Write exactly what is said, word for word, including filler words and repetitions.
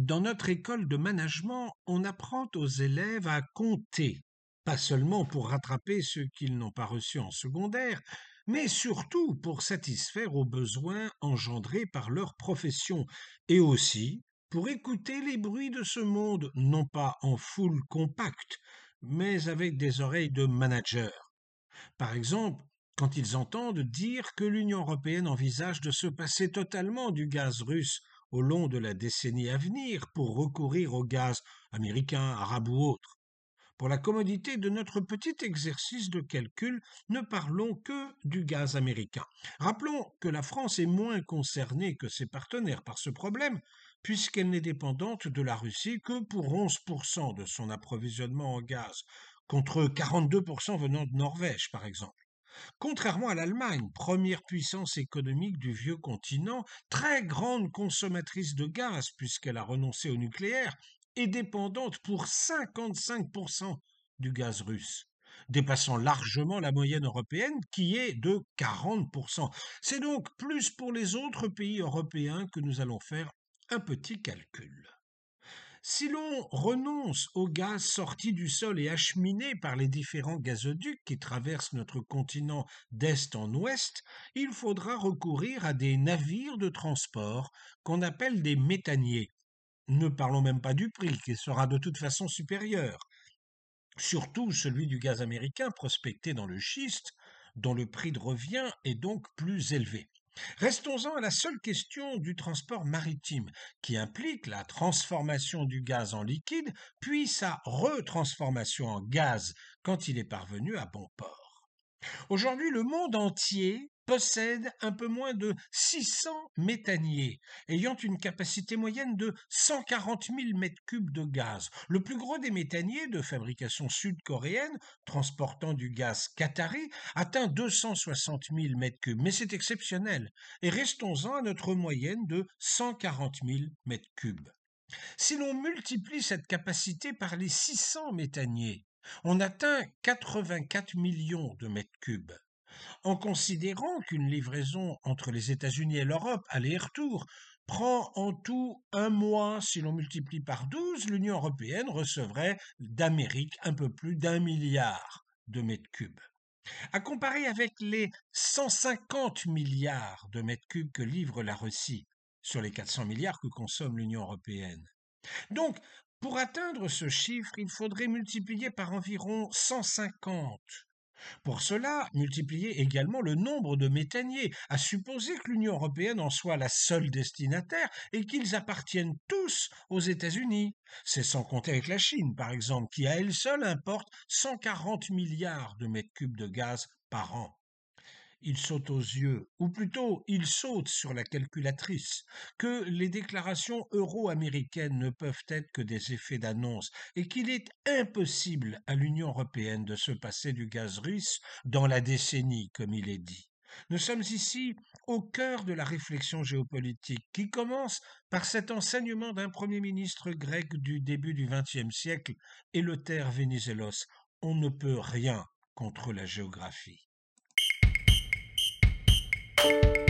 Dans notre école de management, on apprend aux élèves à compter, pas seulement pour rattraper ceux qu'ils n'ont pas reçus en secondaire, mais surtout pour satisfaire aux besoins engendrés par leur profession, et aussi pour écouter les bruits de ce monde, non pas en foule compacte, mais avec des oreilles de manager. Par exemple, quand ils entendent dire que l'Union européenne envisage de se passer totalement du gaz russe au long de la décennie à venir pour recourir au gaz américain, arabe ou autre. Pour la commodité de notre petit exercice de calcul, ne parlons que du gaz américain. Rappelons que la France est moins concernée que ses partenaires par ce problème, puisqu'elle n'est dépendante de la Russie que pour onze pour cent de son approvisionnement en gaz, contre quarante-deux pour cent venant de Norvège, par exemple. Contrairement à l'Allemagne, première puissance économique du vieux continent, très grande consommatrice de gaz puisqu'elle a renoncé au nucléaire, est dépendante pour cinquante-cinq pour cent du gaz russe, dépassant largement la moyenne européenne qui est de quarante pour cent. C'est donc plus pour les autres pays européens que nous allons faire un petit calcul. Si l'on renonce au gaz sorti du sol et acheminé par les différents gazoducs qui traversent notre continent d'est en ouest, il faudra recourir à des navires de transport qu'on appelle des méthaniers. Ne parlons même pas du prix, qui sera de toute façon supérieur. Surtout celui du gaz américain prospecté dans le schiste, dont le prix de revient est donc plus élevé. Restons-en à la seule question du transport maritime, qui implique la transformation du gaz en liquide, puis sa retransformation en gaz quand il est parvenu à bon port. Aujourd'hui, le monde entier possède un peu moins de six cents méthaniers, ayant une capacité moyenne de cent quarante mille mètres cubes de gaz. Le plus gros des méthaniers de fabrication sud-coréenne, transportant du gaz qatari, atteint deux cent soixante mille mètres cubes, mais c'est exceptionnel. Et restons-en à notre moyenne de cent quarante mille mètres cubes. Si l'on multiplie cette capacité par les six cents méthaniers, on atteint quatre-vingt-quatre millions de mètres cubes. En considérant qu'une livraison entre les États-Unis et l'Europe, aller-retour, prend en tout un mois, si l'on multiplie par douze, l'Union européenne recevrait d'Amérique un peu plus d'un milliard de mètres cubes. À comparer avec les cent cinquante milliards de mètres cubes que livre la Russie sur les quatre cents milliards que consomme l'Union européenne. Donc, pour atteindre ce chiffre, il faudrait multiplier par environ cent cinquante. Pour cela, multiplier également le nombre de méthaniers, à supposer que l'Union européenne en soit la seule destinataire et qu'ils appartiennent tous aux États-Unis. C'est sans compter avec la Chine, par exemple, qui à elle seule importe cent quarante milliards de mètres cubes de gaz par an. Il saute aux yeux, ou plutôt il saute sur la calculatrice, que les déclarations euro-américaines ne peuvent être que des effets d'annonce et qu'il est impossible à l'Union européenne de se passer du gaz russe dans la décennie, comme il est dit. Nous sommes ici au cœur de la réflexion géopolitique qui commence par cet enseignement d'un premier ministre grec du début du vingtième siècle, Eleuthère Vénizelos. On ne peut rien contre la géographie.